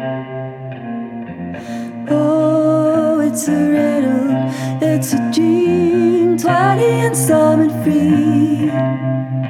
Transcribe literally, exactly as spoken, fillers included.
Oh, it's a riddle, it's a dream, twenty and storm and free.